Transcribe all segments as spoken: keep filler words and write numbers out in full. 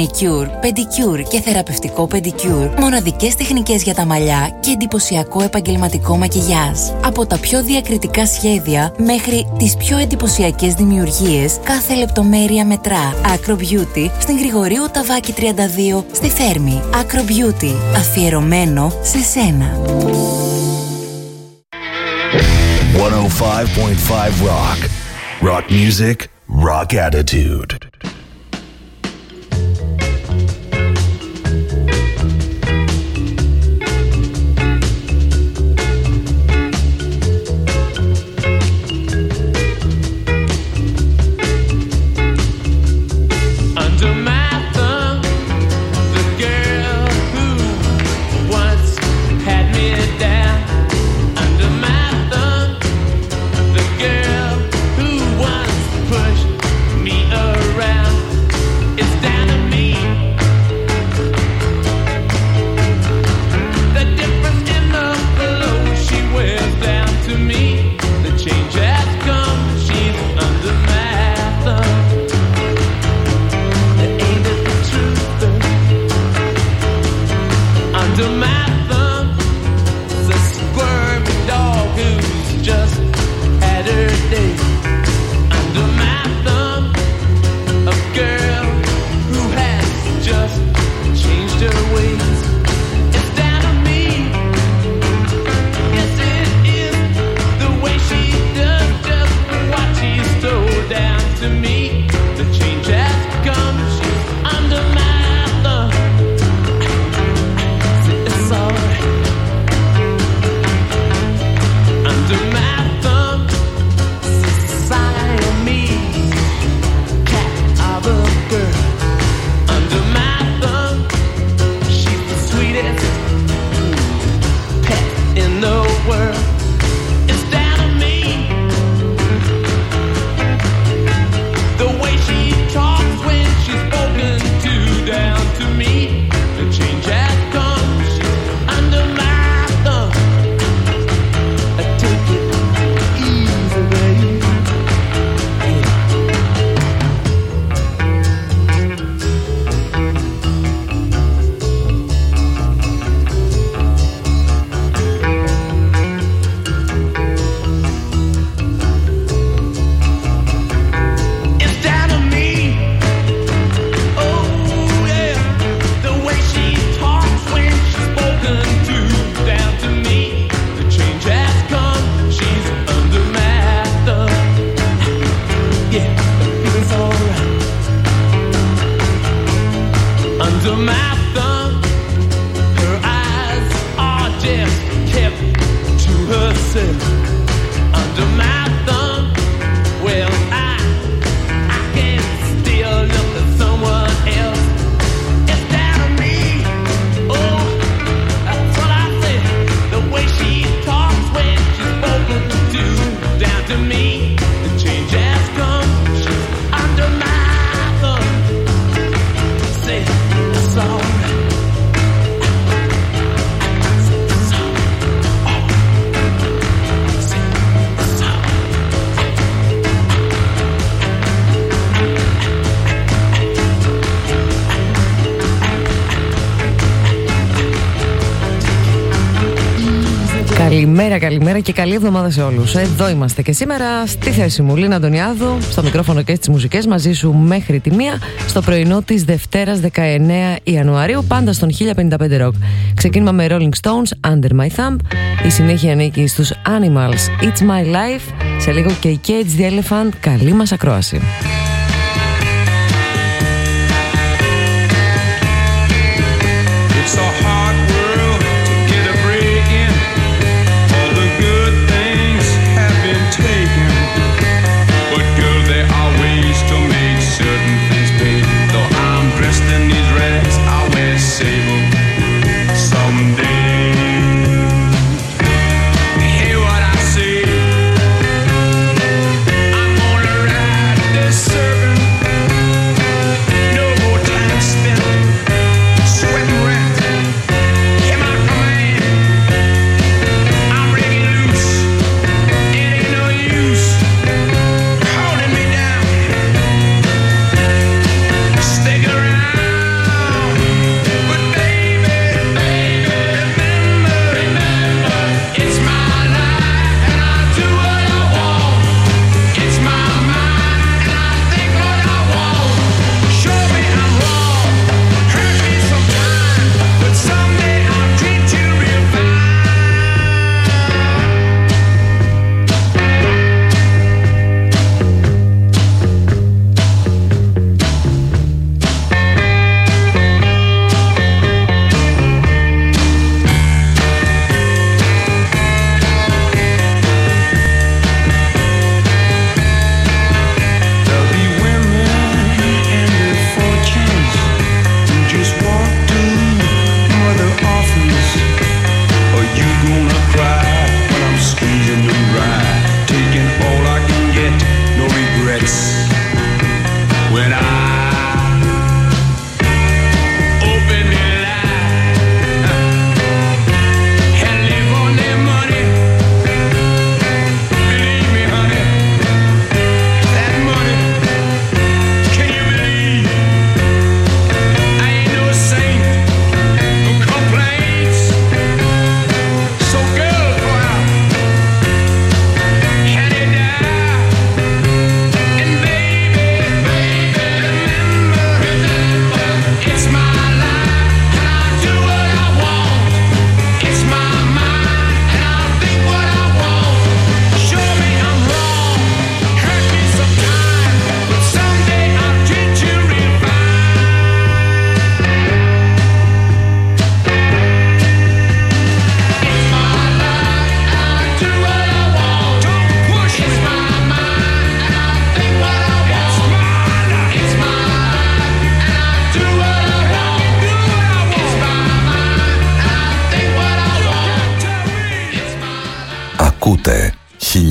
Manicure, Pedicure και θεραπευτικό Pedicure. Μοναδικές τεχνικές για τα μαλλιά και εντυπωσιακό επαγγελματικό μακιγιάζ. Από τα πιο διακριτικά σχέδια μέχρι τις πιο εντυπωσιακές δημιουργίες, κάθε λεπτομέρεια μετρά. Acro Beauty στην Γρηγορίου Ταβάκη τριάντα δύο στη Θέρμη. Acro Beauty, αφιερωμένο σε σένα. εκατόν πέντε κόμμα πέντε Rock. Rock music, rock attitude. Καλημέρα, καλημέρα και καλή εβδομάδα σε όλους. Εδώ είμαστε και σήμερα στη θέση μου, Λίνα Αντωνιάδου, στο μικρόφωνο και στις μουσικές, μαζί σου μέχρι τη μία, στο πρωινό της Δευτέρας δεκαεννέα Ιανουαρίου, πάντα στον χίλια πενήντα πέντε Rock. Ξεκίνημα με Rolling Stones, Under My Thumb. Η συνέχεια ανήκει στους Animals, It's My Life. Σε λίγο και η Cage the Elephant. Καλή μας ακρόαση. Circle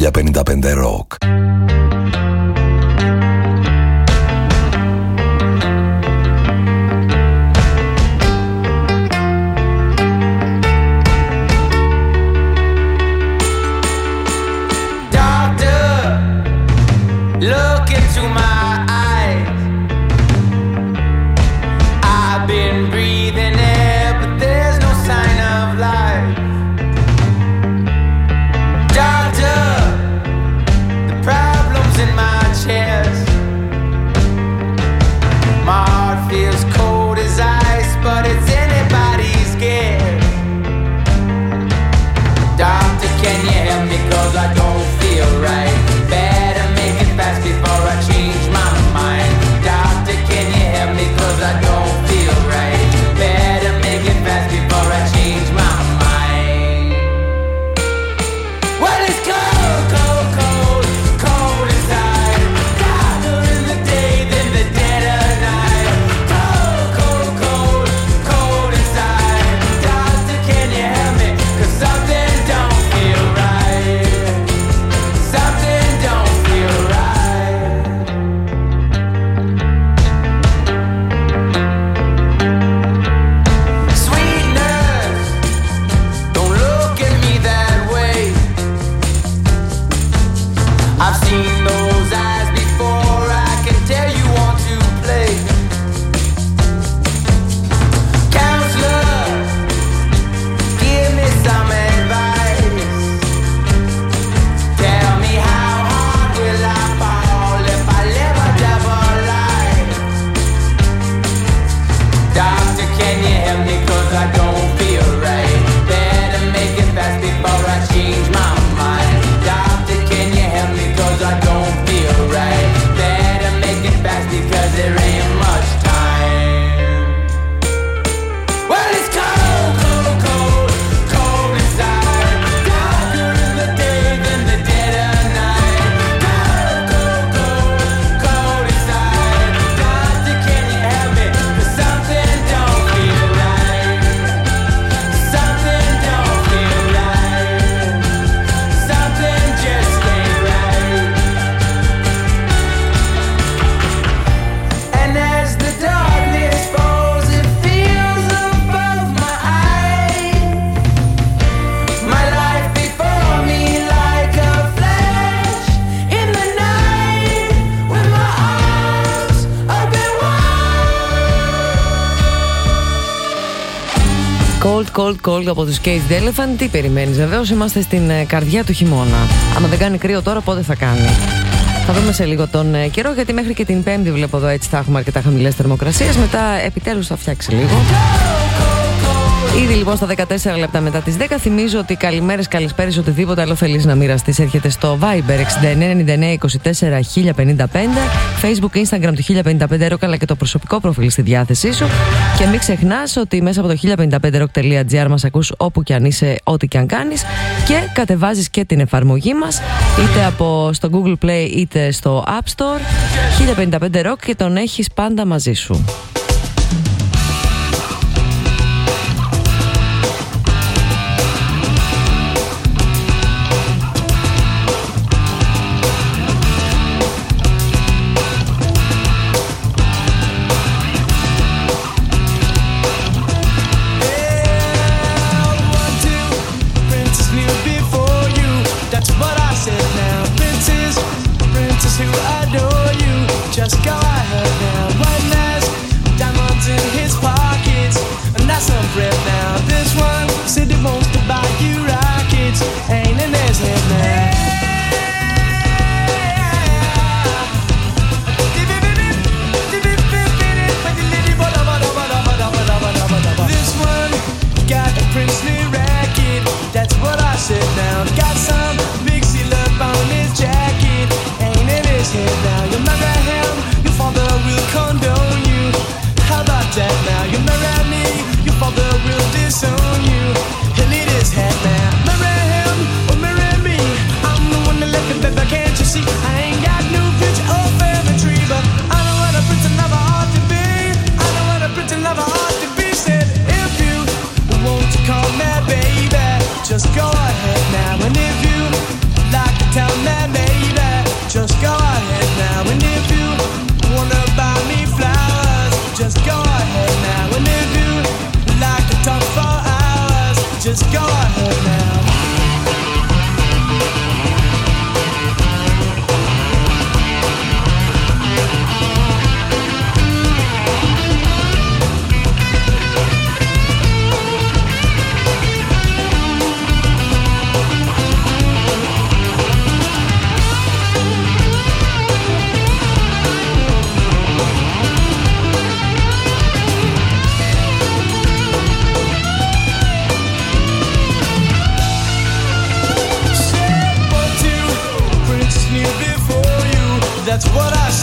χίλια πενήντα πέντε Rock. Look into my eyes. I've been breathing air, but there's no sign of life. Doctor, the problem's in my chest. My heart feels cold as ice, but it's anybody's guess. Doctor, can you help me? 'Cause I don't feel right. Better make it fast before I change my mind. Doctor, can you help me? 'Cause I don't feel right. Better make it fast before I change my mind. Well, it's cold, cold, cold, cold inside. Darker in the day than the dead of night. Cold, cold, cold, cold inside. Doctor, can you help me? 'Cause something don't feel right. Something don't feel right. Sweet nurse, don't look at me that way. I've seen those eyes before, I can tell you want to play. Counselor, give me some advice. Tell me how hard will I fall if I live a double life. Doctor, can you help me? 'Cause I don't feel right. Better make it fast before I change my mind. Doctor, can you help me? 'Cause I don't feel right. Better make it fast because there ain't much time. Well, it's cold, cold, cold, cold inside. Darker in the day than the dead of night. Cold, cold, cold, cold inside. Doctor, can you help me? 'Cause something don't feel right. Something don't feel right. Something just ain't right. And as the darkness falls, it feels above my eyes. My life before me like a flash in the night, with my arms open wide. Cold, cold, cold από τους Cage the Elephant. Τι περιμένεις? Βεβαίως είμαστε στην ε, καρδιά του χειμώνα. Άμα δεν κάνει κρύο τώρα, πότε θα κάνει? Θα δούμε σε λίγο τον ε, καιρό, γιατί μέχρι και την Πέμπτη βλέπω εδώ έτσι θα έχουμε αρκετά χαμηλές θερμοκρασίες. Μετά επιτέλους θα φτιάξει λίγο. Ήδη λοιπόν στα δεκατέσσερα λεπτά μετά τις δέκα. Θυμίζω ότι καλημέρες, καλησπέρες, οτιδήποτε άλλο θέλεις να μοιραστείς έρχεται στο Viber εξήντα εννέα ενενήντα εννέα είκοσι τέσσερα χίλια πενήντα πέντε, Facebook, Instagram του χίλια πενήντα πέντε Rock, αλλά και το προσωπικό προφίλ στη διάθεσή σου. Και μην ξεχνάς ότι μέσα από το χίλια πενήντα πέντε rock τελεία gr μας ακούς όπου και αν είσαι, ό,τι και αν κάνεις. Και κατεβάζεις και την εφαρμογή μας, είτε από στο Google Play είτε στο App Store. χίλια πενήντα πέντε Rock και τον έχεις πάντα μαζί σου. Who adore you, just go ahead now. One last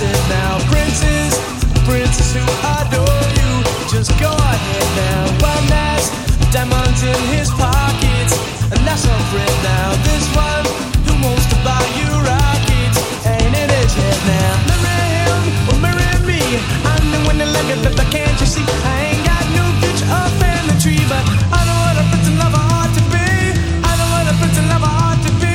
sit now. Princes, princes who adore you, just go ahead now. One has diamonds in his pockets, and that's our friend now. This one who wants to buy you rockets, ain't in his head now. Marry him or marry me, I'm the one that like it, but can't you see? I ain't got no future up in the tree, but I know what a prince and lover ought to be. I know what a prince and lover ought to be.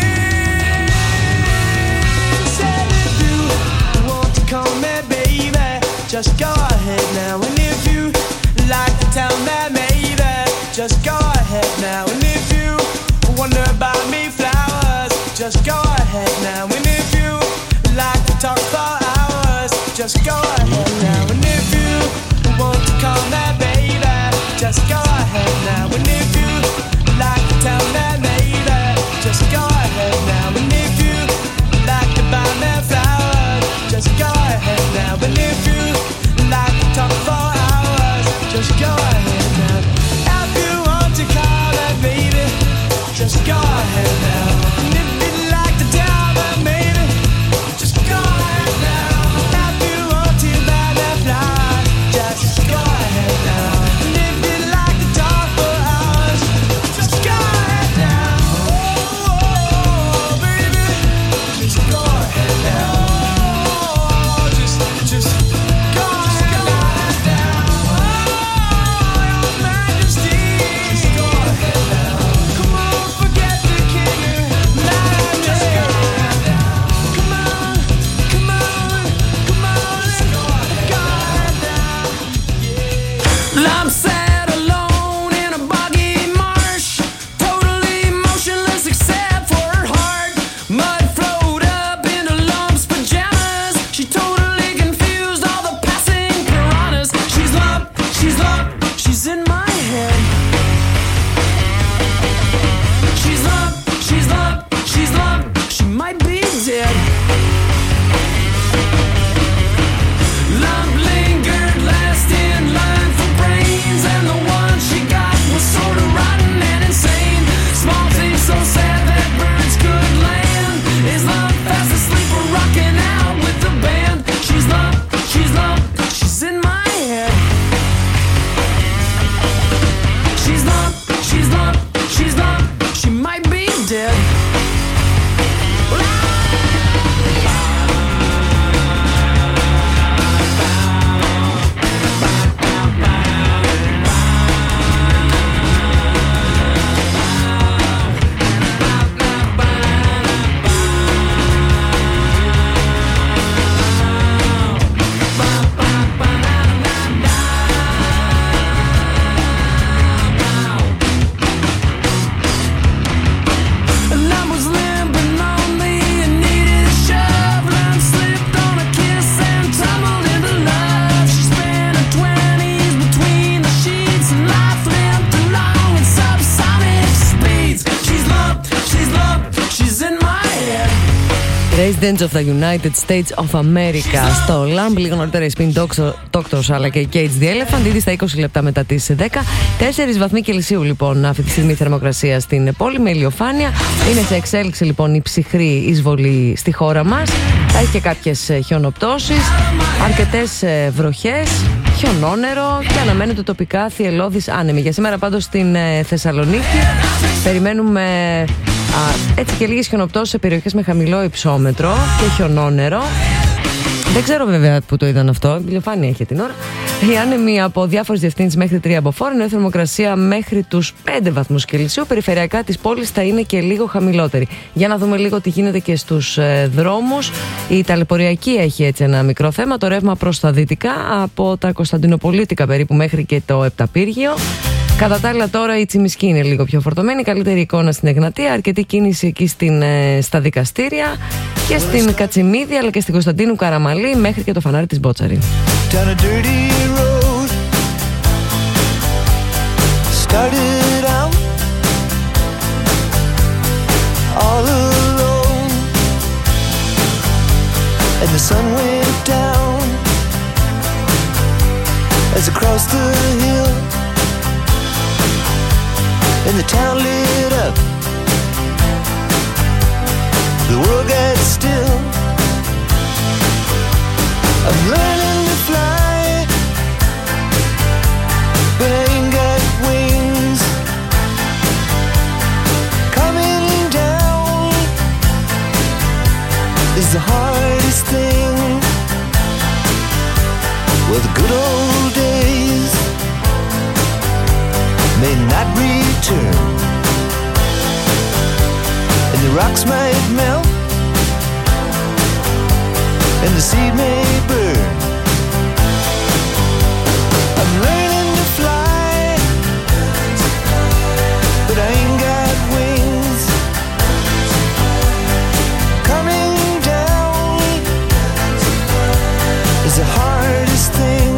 Said if you want to call me baby, just go ahead now. And if you like to tell me maybe, just go ahead now. And if you wonder about me flowers, just go ahead now. And if you like to talk for hours, just go ahead now. And if you want to call me baby, just go ahead now. And if you like to tell me maybe, just go ahead now. And if you like to buy me flowers, just go ahead now. And if you like to talk for hours, just go ahead now. If you want to call me baby, just go ahead now. And if you like to tell me maybe, just go ahead now. If you want to buy me flowers, just go ahead now. And if you like to talk for hours, just go ahead now. Oh, baby, just go ahead now. Oh, just, just go ahead now. Oh, your Majesty, just go ahead now. Come on, forget the king and let just go ahead now. Come on, come on, come on, just go ahead now. I'm sat alone in a boggy marsh, totally motionless except for her heart. Mud flowed up into Lump's pajamas. She totally confused all the passing piranhas. She's Lump, she's Lump, she's in my head. She's Lump, she's Lump, she's Lump, she might be dead. Lump lingered last in line for brains, and the one she got was sort of rotten and insane. Small things so sad that birds could land. Is Lump fast asleep or rocking out with the band? She's Lump, she's Lump, she's in my head. She's Lump, she's Lump, she's Lump, she might be dead. And I was limping lonely and needed a shove. Lump slipped on a kiss and tumbled into love. She spent her twenties between the sheets, and life limped along at subsonic speeds. She's Lump, she's Lump, she's in my head. Residents of the United States of America στο Lamb, λίγο νωρίτερα η Spin Doctors αλλά και η Cage the Elephant, ήδη στα είκοσι λεπτά μετά τις δέκα. Τέσσερις βαθμοί Κελσίου λοιπόν αυτή τη στιγμή η θερμοκρασία στην πόλη με ηλιοφάνεια. Είναι σε εξέλιξη λοιπόν η ψυχρή εισβολή στη χώρα μας. Θα έχει και κάποιες χιονοπτώσεις, αρκετές βροχές, χιονόνερο και αναμένεται τοπικά θυελλώδης άνεμη. Για σήμερα πάντως στην Θεσσαλονίκη περιμένουμε α, έτσι και λίγες χιονοπτώσεις σε περιοχές με χαμηλό υψόμετρο και χιονόνερο. Δεν ξέρω βέβαια που το είδαν αυτό, η ηλιοφάνεια έχει την ώρα. Οι άνεμοι από διάφορες διευθύνσεις μέχρι τρία μποφόρ, ενώ η θερμοκρασία μέχρι τους πέντε βαθμούς Κελσίου. Περιφερειακά της πόλης θα είναι και λίγο χαμηλότερη. Για να δούμε λίγο τι γίνεται και στους ε, δρόμους. Η ταλαιπωριακή έχει έτσι ένα μικρό θέμα. Το ρεύμα προς τα δυτικά από τα Κωνσταντινοπολίτικα περίπου μέχρι και το Επταπύργιο. Κατά τα άλλα τώρα η Τσιμισκή είναι λίγο πιο φορτωμένη, καλύτερη εικόνα στην Εγνατία, αρκετή κίνηση εκεί στην, ε, στα δικαστήρια και στην Κατσιμίδη αλλά και στην Κωνσταντίνου Καραμαλή μέχρι και το φανάρι της Μπότσαρη. Started out all alone, and the sun went down as across the hill, and the town lit up. The world got still. may not return, and the rocks might melt, and the seed may burn. I'm learning to fly, but I ain't got wings. Coming down is the hardest thing.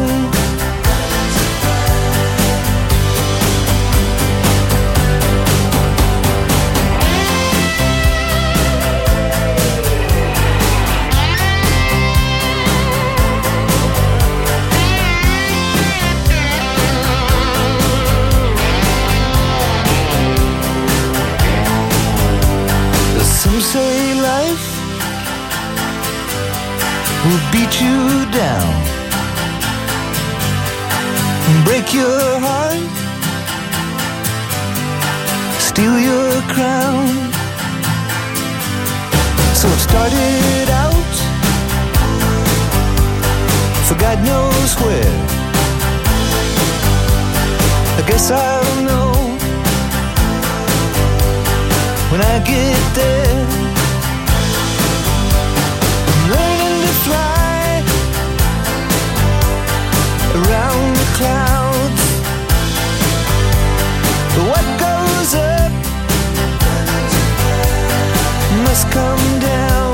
Some say life will beat you down, break your heart, steal your crown. So it started out for God knows where. I guess I'll know when I get there. I'm learning to fly around the clouds, but what goes up must come down.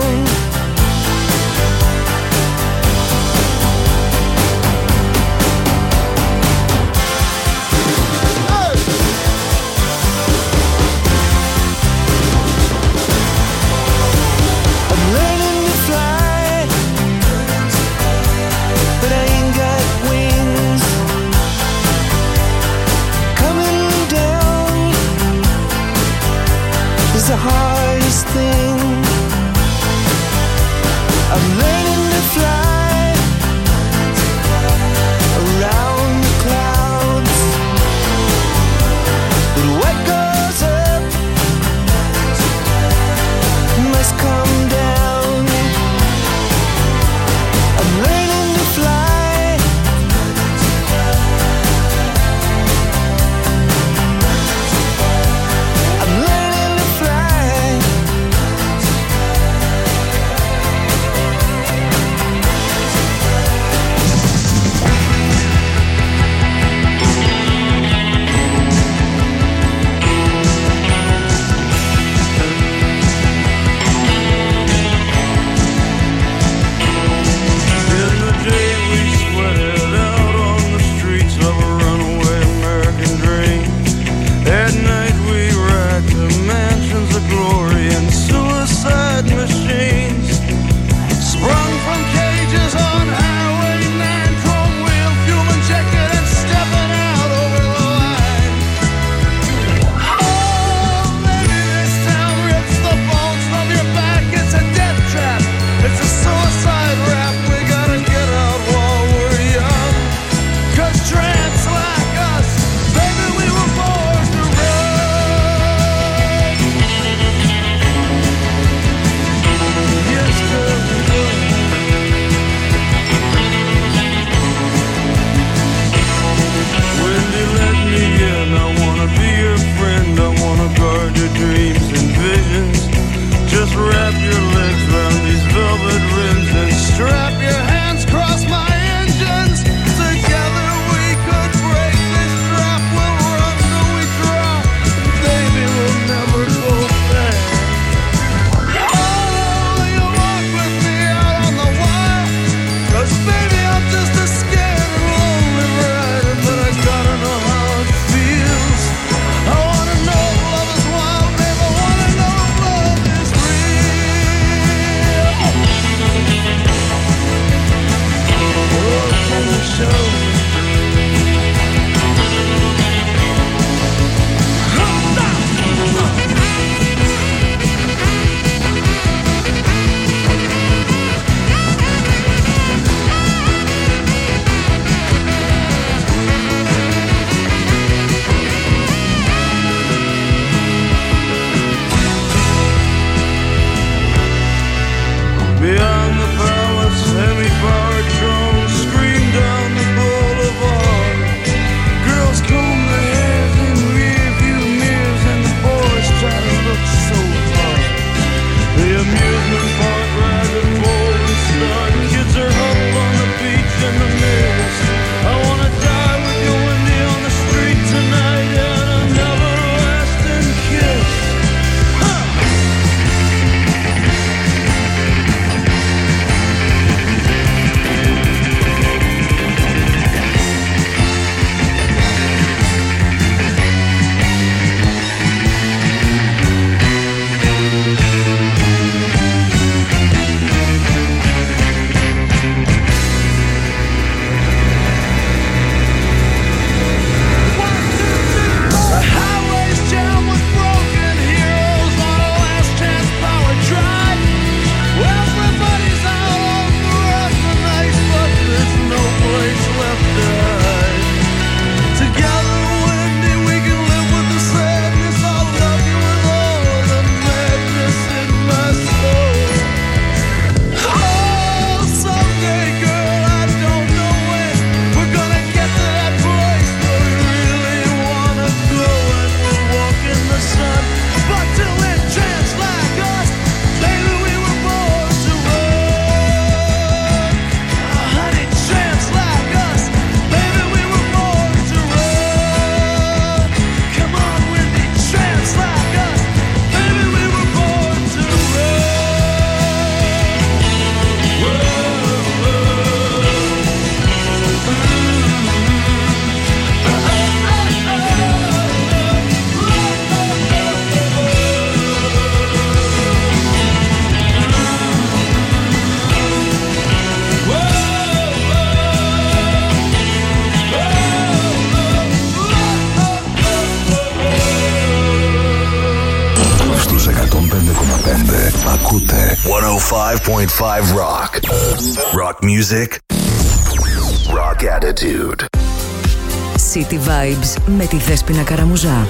Ακούτε, ακούτε εκατόν πέντε κόμμα πέντε Rock. Rock music. Rock attitude. City Vibes με τη Δέσποινα Καραμουζά.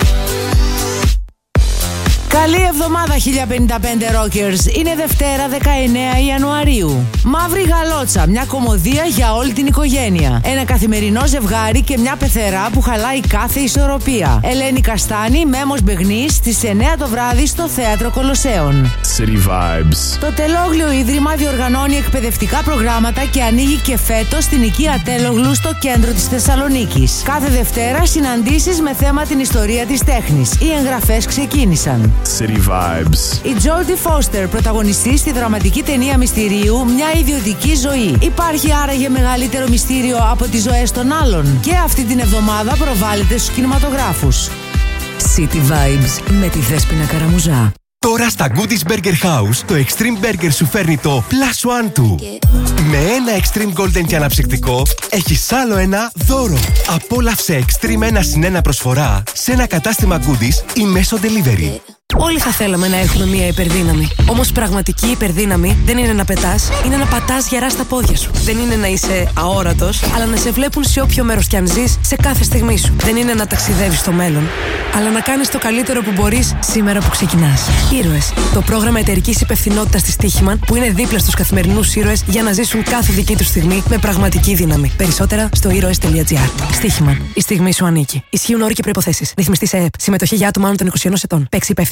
Καλή εβδομάδα χίλια πενήντα πέντε Rockers. Είναι Δευτέρα δεκαεννέα Ιανουαρίου. Μαύρη γαλότσα, μια κωμωδία για όλη την οικογένεια. Ένα καθημερινό ζευγάρι και μια πεθερά που χαλάει κάθε ισορροπία. Ελένη Καστάνη, Μέμος Μπεγνής στις εννέα το βράδυ στο Θέατρο Κολοσσέων. City Vibes. Το Τελόγλιο Ίδρυμα διοργανώνει εκπαιδευτικά προγράμματα και ανοίγει και φέτος στην οικία Τέλογλου στο κέντρο της Θεσσαλονίκης. Κάθε Δευτέρα συναντήσεις με θέμα την ιστορία της τέχνης. Οι εγγραφές ξεκίνησαν. City Vibes. Η Τζόλτι Φώστερ, πρωταγωνιστή στη δραματική ταινία Μυστηρίου «Μια ιδιωτική ζωή». Υπάρχει άραγε μεγαλύτερο μυστήριο από τις ζωές των άλλων? Και αυτή την εβδομάδα προβάλλεται στους κινηματογράφους. City Vibes με τη Δέσποινα Καραμουζά. Τώρα στα Goodies Burger House το Extreme Burger σου φέρνει το Plus One του. Με ένα Extreme Golden και αναψυκτικό έχεις άλλο ένα δώρο. Απόλαυσε Extreme ένα συν ένα προσφορά σε ένα κατάστημα Goodies ή μέσω delivery. Όλοι θα θέλαμε να έχουμε μια υπερδύναμη. Όμως πραγματική υπερδύναμη δεν είναι να πετάς, είναι να πατάς γερά στα πόδια σου. Δεν είναι να είσαι αόρατος, αλλά να σε βλέπουν σε όποιο μέρος κι αν ζεις, σε κάθε στιγμή σου. Δεν είναι να ταξιδεύεις στο μέλλον, αλλά να κάνεις το καλύτερο που μπορείς σήμερα που ξεκινάς. Ήρωες. Το πρόγραμμα εταιρικής υπευθυνότητας της Στίχημαν, που είναι δίπλα στους καθημερινούς ήρωες για να ζήσουν κάθε δική τους στιγμή με πραγματική δύναμη. Περισσότερα στο ήρωες τελεία τζι άρ. Στίχημαν. Η στιγμή σου ανήκει. Ισχύουν όροι και προϋποθέσεις. Ρυθμιστή σε ΕΕΠ. Συμμετοχή για άτομα άνω των είκοσι ενός ετών. Παίξει υπεύθυνα.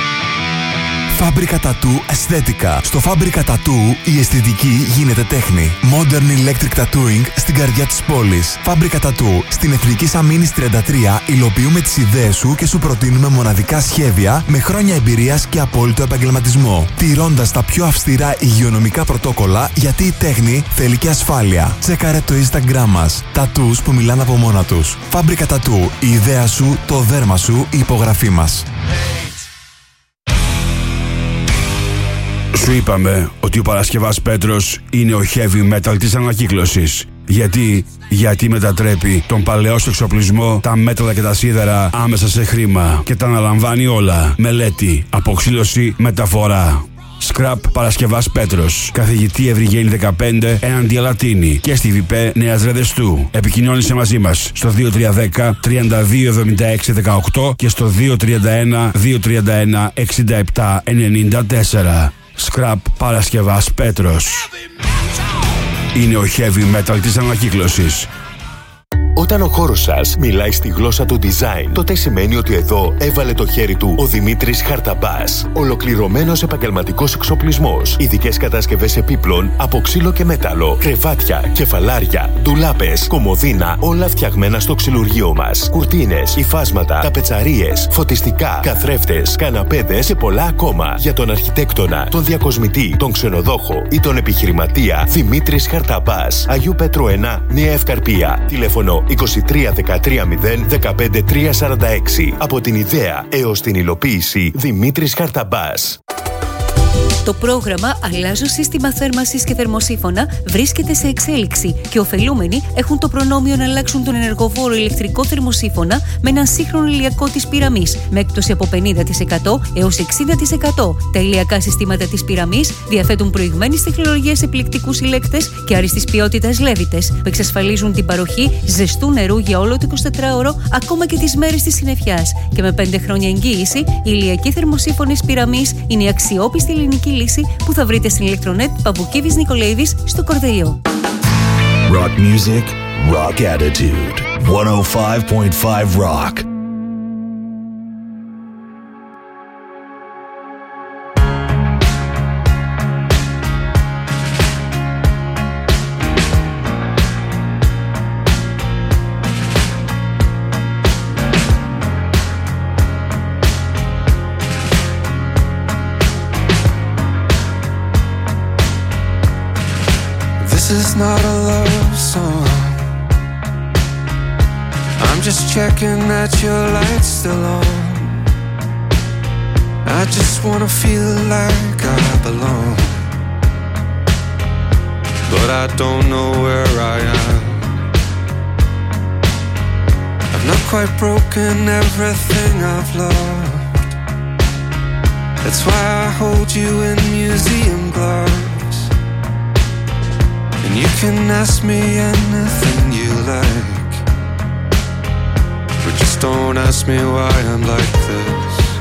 Φάμπρικα Tattoo Αισθέτικα. Στο Φάμπρικα Tattoo η αισθητική γίνεται τέχνη. Modern Electric Tattooing στην καρδιά της πόλης. Φάμπρικα Tattoo στην Εθνική Αμήνης τριάντα τρία υλοποιούμε τις ιδέες σου και σου προτείνουμε μοναδικά σχέδια με χρόνια εμπειρίας και απόλυτο επαγγελματισμό. Τηρώντας τα πιο αυστηρά υγειονομικά πρωτόκολλα, γιατί η τέχνη θέλει και ασφάλεια. Τσέκαρε το Instagram μας. Tattoos που μιλάνε από μόνα τους. Φάμπρικα Tattoo. Η ιδέα σου, το δέρμα σου, η υπογραφή μας. Σου είπαμε ότι ο Παρασκευάς Πέτρος είναι ο heavy metal της ανακύκλωσης. Γιατί, γιατί μετατρέπει τον παλαιό στο εξοπλισμό, τα μέταλλα και τα σίδερα άμεσα σε χρήμα και τα αναλαμβάνει όλα. Μελέτη, αποξήλωση, μεταφορά. Scrap Παρασκευάς Πέτρος. Καθηγητή Ευρυγένη δεκαπέντε, έναντι Αλατίνη και στη ΒΙΠΕ Νέας Ρεδεστού. Επικοινώνησε μαζί μας στο δύο τρία ένα μηδέν τρία δύο εβδομήντα έξι δεκαοκτώ και στο δύο τρία ένα δύο τρία ένα εξήντα επτά ενενήντα τέσσερα. Scrap Παρασκευάς Πέτρος. Είναι ο heavy metal της ανακύκλωσης. Όταν ο χώρος σας μιλάει στη γλώσσα του design, τότε σημαίνει ότι εδώ έβαλε το χέρι του ο Δημήτρης Χαρταμπάς. Ολοκληρωμένος επαγγελματικός εξοπλισμός. Ειδικές κατασκευές επίπλων από ξύλο και μέταλλο. Κρεβάτια, κεφαλάρια, ντουλάπες, κομοδίνα, όλα φτιαγμένα στο ξυλουργείο μας. Κουρτίνες, υφάσματα, ταπετσαρίες, φωτιστικά, καθρέφτες, καναπέδες και πολλά ακόμα. Για τον αρχιτέκτονα, τον διακοσμητή, τον ξενοδόχο ή τον επιχειρηματία, Δημήτρης Χαρταμπάς. Αγίου Πέτρου ένα, Νέα Ευκαρπία. Τηλέφωνο είκοσι τρία δεκατρία μηδέν δεκαπέντε τρία σαράντα έξι. Από την ιδέα έως την υλοποίηση, Δημήτρης Χαρταμπάς. Το πρόγραμμα «Αλλάζω σύστημα θέρμανσης και θερμοσύφωνα» βρίσκεται σε εξέλιξη και ωφελούμενοι έχουν το προνόμιο να αλλάξουν τον ενεργοβόρο ηλεκτρικό θερμοσύφωνα με έναν σύγχρονο ηλιακό της Pyramis με έκπτωση από πενήντα τοις εκατό έως εξήντα τοις εκατό. Τα ηλιακά συστήματα της Pyramis διαθέτουν προηγμένης τεχνολογίας επιλεκτικούς συλλέκτες και άριστης ποιότητας λέβητες που εξασφαλίζουν την παροχή ζεστού νερού για όλο το εικοσιτετράωρο, ακόμα και τις μέρες της συννεφιάς. Και με πέντε χρόνια εγγύηση, η ηλιακή θερμοσύφωνη Pyramis είναι η αξιόπιστη ελληνική λύση που θα βρείτε στην ηλεκτρονέτ Παπουκίβης Νικολαίδης στο Κορδελιό. Rock music, rock attitude. εκατόν πέντε κόμμα πέντε Rock. This is not a love song. I'm just checking that your light's still on. I just wanna feel like I belong, but I don't know where I am. I've not quite broken everything I've loved. That's why I hold you in museum gloves. And you can ask me anything you like, but just don't ask me why I'm like this.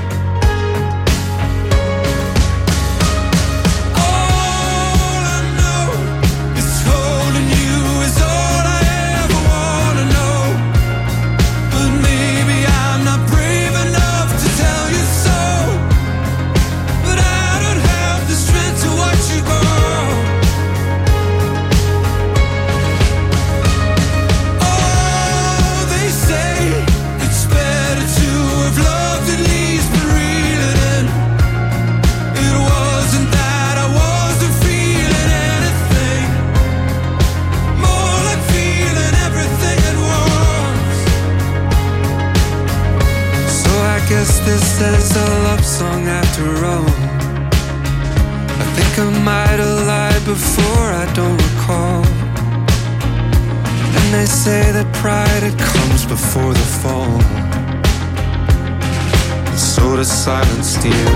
This is a love song after all. I think I might have lied before, I don't recall. And they say that pride, it comes before the fall. And so does silence, dear.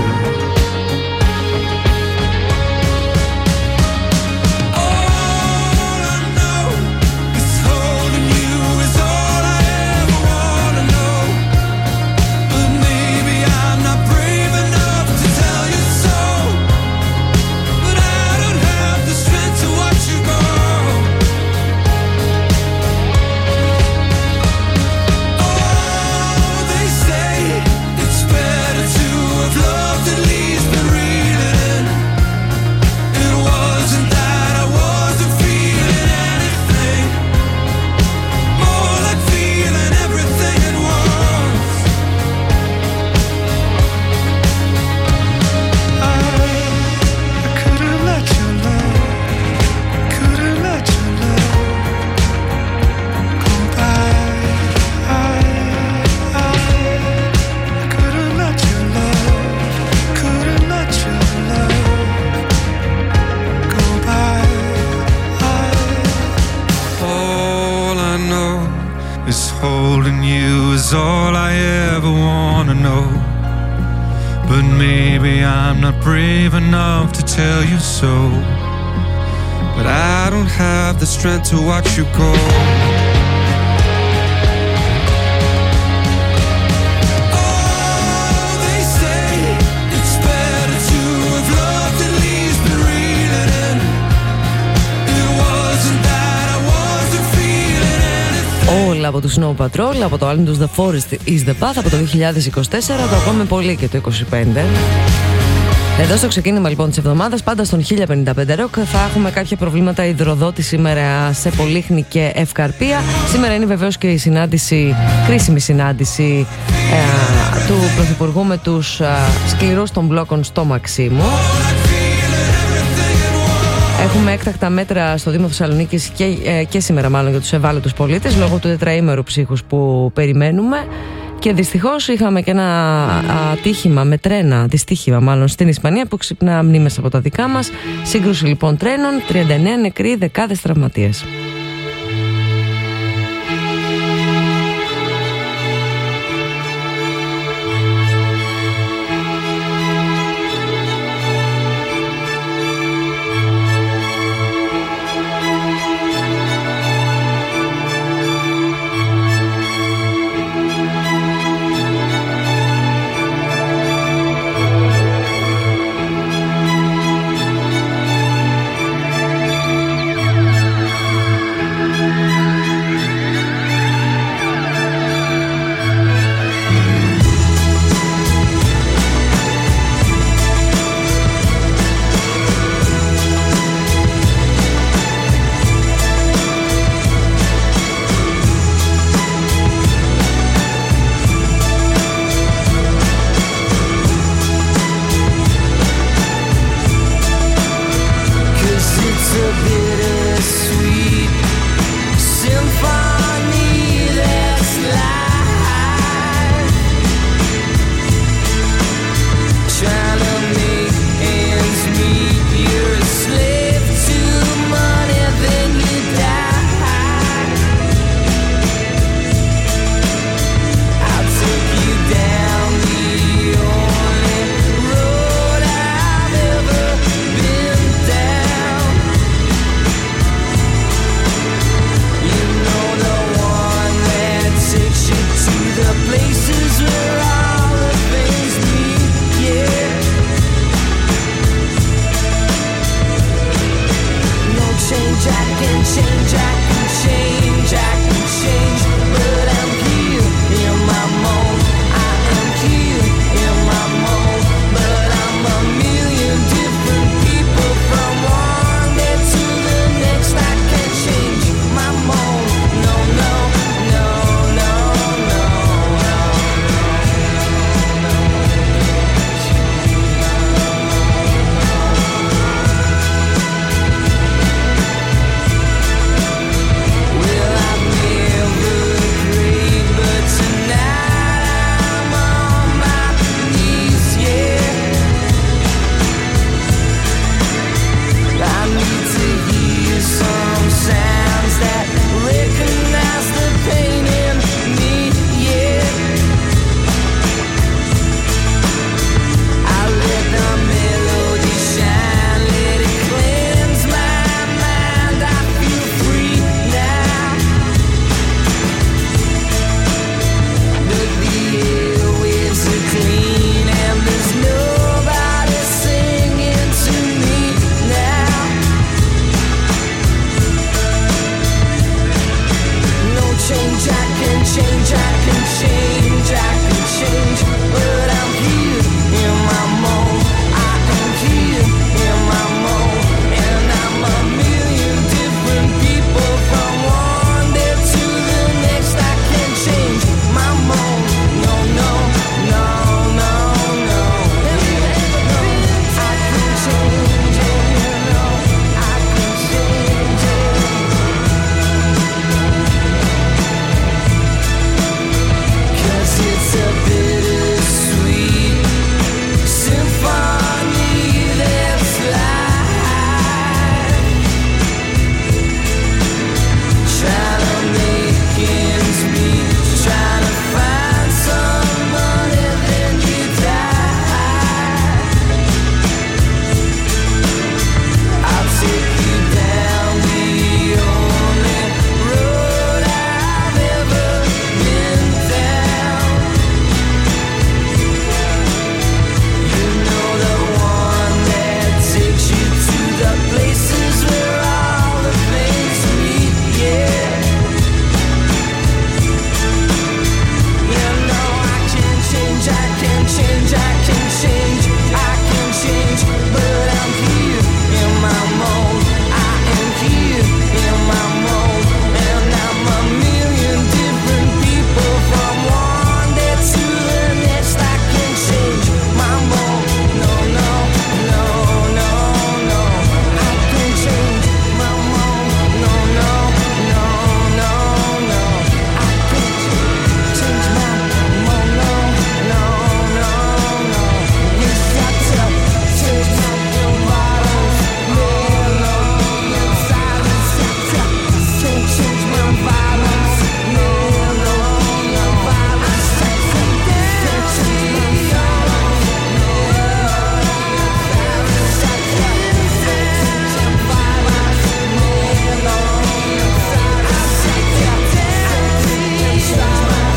Holding you is all I ever wanna know. But maybe I'm not brave enough to tell you so. But I don't have the strength to watch you go. Όλα από τους Snow Patrol, από το album τους The Forest is the Path από το δύο χιλιάδες είκοσι τέσσερα, το ακούμε πολύ και το είκοσι πέντε. Εδώ στο ξεκίνημα λοιπόν της εβδομάδας, πάντα στον χίλια πενήντα πέντε Rock, θα έχουμε κάποια προβλήματα υδροδότη σήμερα σε Πολύχνη και Ευκαρπία. Σήμερα είναι βεβαίως και η συνάντηση, κρίσιμη συνάντηση ε, του Πρωθυπουργού με τους ε, σκληρούς των μπλόκων στο Μαξίμου. Έχουμε έκτακτα μέτρα στο Δήμο Θεσσαλονίκης και, ε, και σήμερα μάλλον για τους ευάλωτους πολίτες λόγω του τετραήμερου ψύχους που περιμένουμε. Και δυστυχώς είχαμε και ένα ατύχημα με τρένα, δυστύχημα μάλλον στην Ισπανία που ξυπνά μνήμες από τα δικά μας. Σύγκρουση λοιπόν τρένων, τριάντα εννέα νεκροί, δεκάδες τραυματίες. where all the things meet, yeah. No change, I can change, I can change, I can change, but I'm here in my mold. I am here in my mold, but I'm a million different people from one day to the next. I can't change my mold. No, no, no, no, no, no. Well, I've never agreed, but tonight I'm on my knees, yeah. I need to hear some sounds that recognize the pain in me, yeah. I let the melody shine, let it cleanse my mind. I feel free now. But the airwaves are clean and there's nobody singing to me now. No change, I can change, I can change, I can change, but I'm here in my mold. I am here in my mold, and I'm a million different people from one day to the next. I can change my mold. No, no, no, no, no. No, I can change it. No, I can change it. 'Cause it's a bittersweet symphony that's life. Trying to make ends meet, trying to find somebody, then you die. I'll take you down the only road I've ever been down. You know, the one that takes you to the places where all the things meet, yeah. You know, I can change, I can change, I can change, I can change, but I'm here in my mold. I am here in my mold, and I'm a million different people from one day to the next. I can change my mold. No, no, no, no, no. I can change my mold. No, no, no, no, no. I can change my mold. No, no, no, no. Yes, I tell, change my bottles. Melody and silence. I tell, can't change my bottles. Melody and violence. I tell, can't change my bottles. Melody and violence. I tell, can't change my bottles. Melody and silence. I tell, can't change my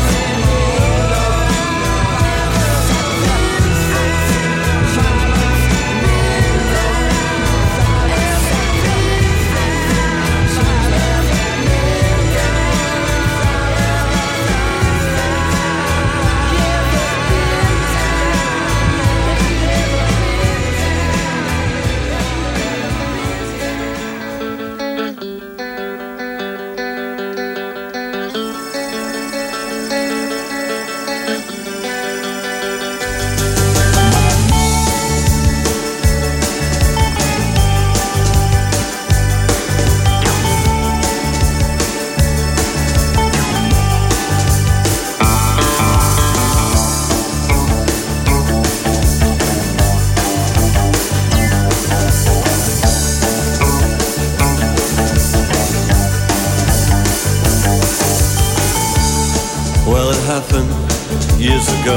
Well, it happened years ago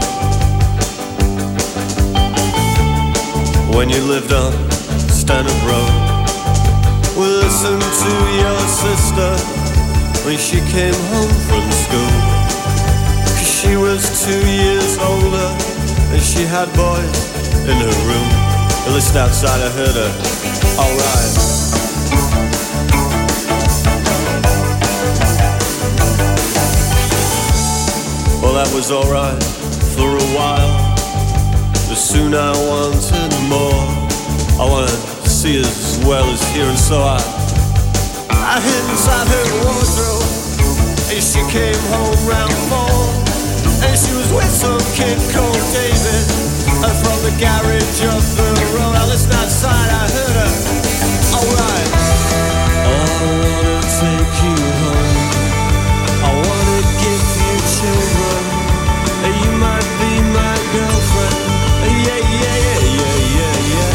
when you lived on Stanhope Road. We listened to your sister when she came home from school, 'cause she was too she had boys in her room. The list outside, I heard her. Alright. Well, that was alright for a while, but soon I wanted more. I wanted to see as well as hear, and so I I hid inside her wardrobe, and she came home round four, and she was with some kid called David, and from the garage up the road. I listened outside, I heard her. Alright. Oh, I wanna take you home, I wanna give you children, and you might be my girlfriend. Yeah, yeah, yeah, yeah, yeah, yeah.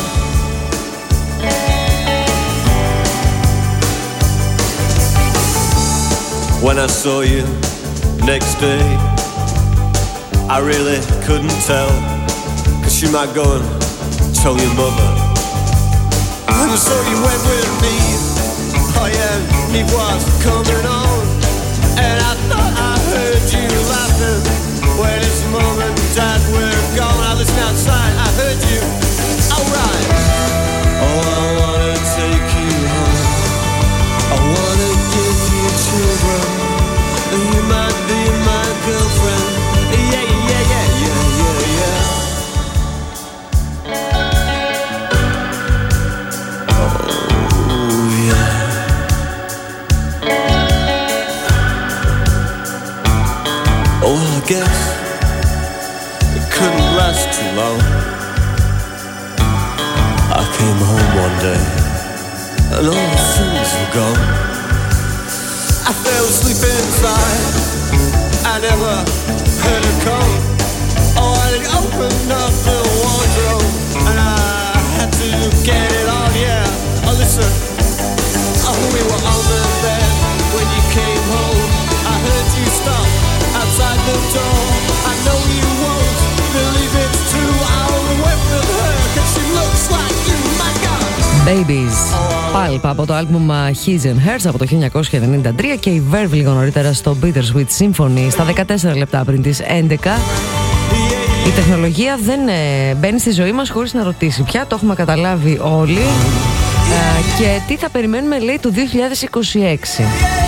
When I saw you next day, I really couldn't tell, 'cause she might go and tell your mother. And so you went with me. Oh yeah, me was coming on, and I thought I heard you laughing when this mom and dad were gone. I listened outside, I heard you. Alright. Oh, I wanna take you home, I wanna give you children, and you might be my girlfriend. Yeah, yeah, yeah, yeah, yeah, yeah. Oh, yeah. Oh, well, I guess it couldn't last too long. I came home one day, and all the things were gone. I fell asleep inside, I never heard her come. Oh, I opened up the wardrobe, and I had to get it on, yeah. Oh, listen, oh, we were on the bed when you came home. I heard you stop outside the door. I know you won't believe it's true. I only went with her 'cause she looks like you, my God. Babies, Pulp από το άλμπουμ His and Hers από το χίλια εννιακόσια ενενήντα τρία και η Verve λίγο νωρίτερα στο Bittersweet Symphony στα δεκατέσσερα λεπτά πριν τις έντεκα. Η τεχνολογία δεν ε, μπαίνει στη ζωή μας χωρίς να ρωτήσει πια, το έχουμε καταλάβει όλοι. Ε, και τι θα περιμένουμε, λέει, το δύο χιλιάδες είκοσι έξι.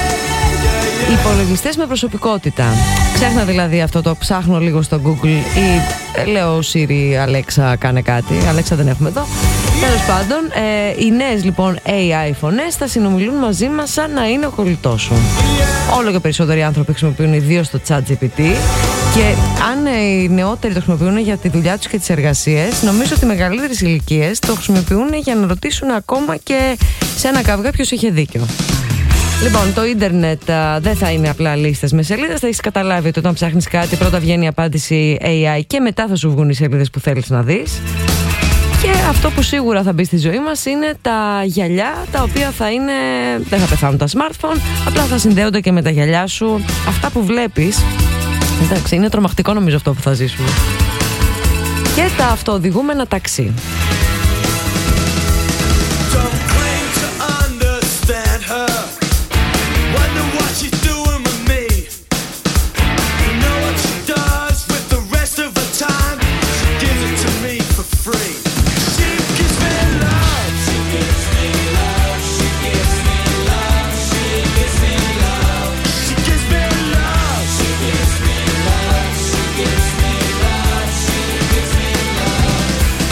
Υπολογιστές με προσωπικότητα. Ξέχνα δηλαδή αυτό το ψάχνω λίγο στο Google ή ε, λέω Siri, Alexa κάνε κάτι. Alexa δεν έχουμε εδώ. Τέλος πάντων, ε, οι νέες λοιπόν έι άι φωνές θα συνομιλούν μαζί μας σαν να είναι ο κολλητός σου. Όλο και περισσότεροι άνθρωποι χρησιμοποιούν ιδίως το ChatGPT, και αν ε, οι νεότεροι το χρησιμοποιούν για τη δουλειά τους και τις εργασίες, νομίζω ότι οι μεγαλύτερες ηλικίες το χρησιμοποιούν για να ρωτήσουν ακόμα και σε ένα καυγά ποιος είχε δίκιο. Λοιπόν, το ίντερνετ α, δεν θα είναι απλά λίστες με σελίδες. Θα έχεις καταλάβει ότι όταν ψάχνεις κάτι, πρώτα βγαίνει η απάντηση έι άι και μετά θα σου βγουν οι σελίδες που θέλεις να δεις. Και αυτό που σίγουρα θα μπει στη ζωή μας είναι τα γυαλιά, τα οποία θα είναι, δεν θα πεθάνουν τα smartphone, απλά θα συνδέονται και με τα γυαλιά σου. Αυτά που βλέπεις, εντάξει, είναι τρομακτικό νομίζω αυτό που θα ζήσουμε. Και τα αυτοοδηγούμενα ταξί.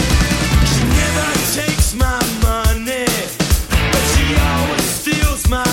My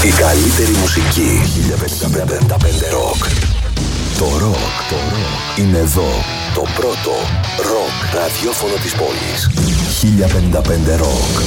Η καλύτερη μουσική. χίλια πενήντα πέντε Rock. Το ροκ, το ροκ είναι εδώ. Το πρώτο ροκ ραδιόφωνο της πόλης. χίλια πενήντα πέντε Rock.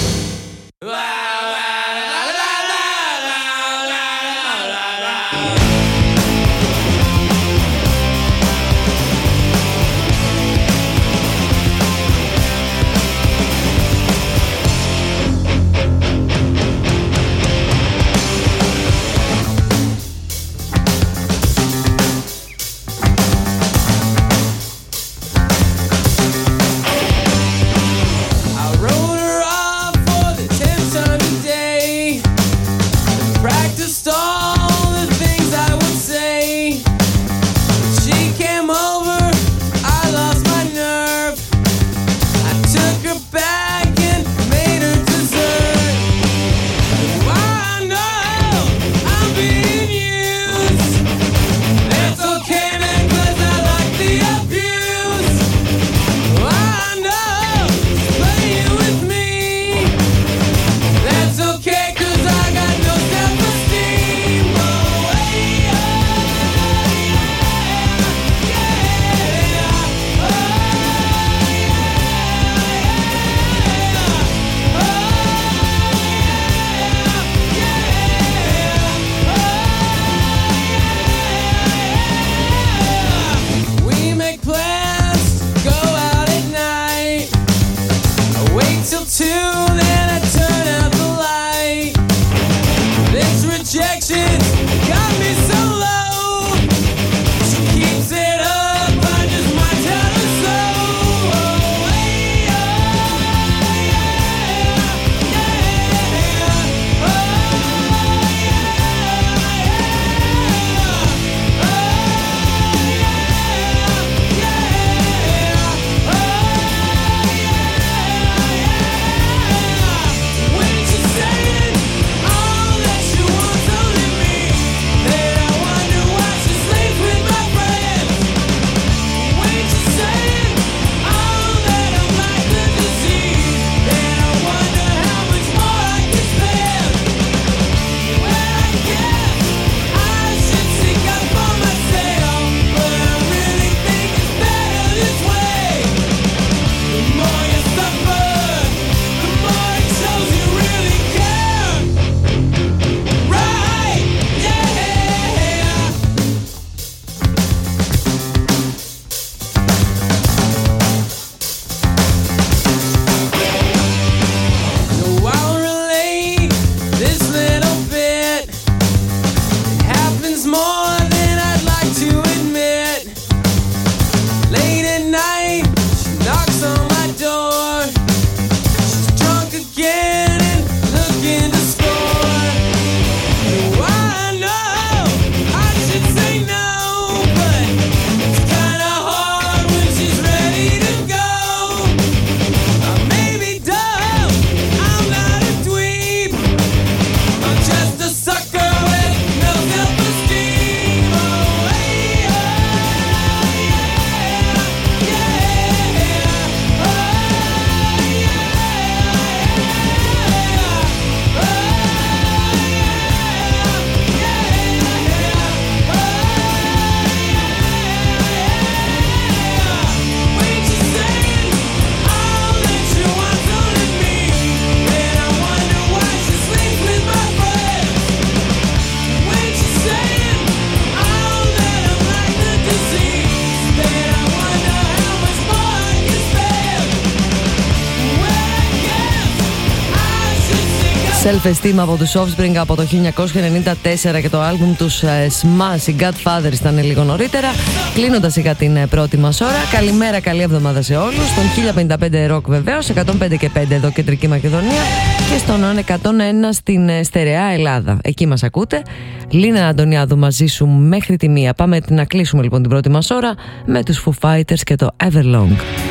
Self-Esteem από τους Offspring από το χίλια εννιακόσια ενενήντα τέσσερα και το άλμπουμ τους uh, Smash, οι Godfathers ήταν λίγο νωρίτερα. Κλείνοντας σιγά την uh, πρώτη μας ώρα. Καλημέρα, καλή εβδομάδα σε όλους. Στον χίλια πενήντα πέντε Rock βεβαίως, εκατόν πέντε και πέντε εδώ Κεντρική Μακεδονία και στον εκατόν ένα στην uh, Στερεά Ελλάδα. Εκεί μας ακούτε. Λίνα Αντωνιάδου μαζί σου μέχρι τη μία. Πάμε να κλείσουμε λοιπόν την πρώτη μας ώρα με τους Foo Fighters και το Everlong.